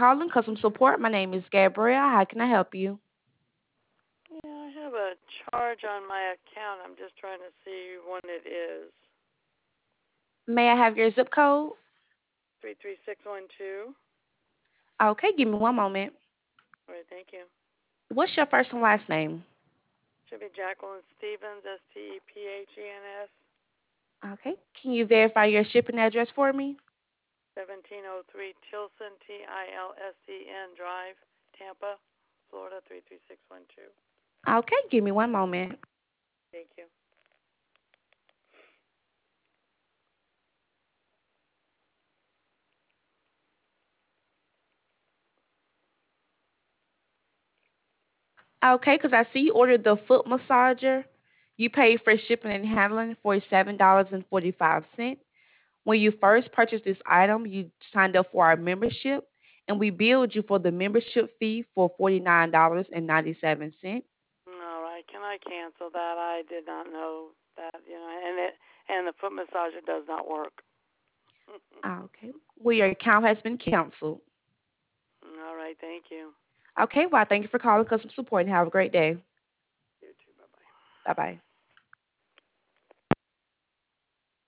calling customer support. My name is Gabrielle. How can I help you? Yeah, I have a charge on my account. I'm just trying to see when it is. May I have your zip code? 33612. Okay, give me one moment. All right, thank you. What's your first and last name? Should be Jacqueline Stevens, Stephagens. Okay. Can you verify your shipping address for me? 1703 Tilson, Tilsen Drive, Tampa, Florida 33612. Okay, give me one moment. Thank you. Okay, because I see you ordered the foot massager. You paid for shipping and handling for $7.45. When you first purchased this item, you signed up for our membership, and we billed you for the membership fee for $49.97. All right, can I cancel that? I did not know that, and the foot massager does not work. Okay. Well, your account has been canceled. All right, thank you. Okay, well, thank you for calling customer support and have a great day. You too. Bye bye. Bye bye.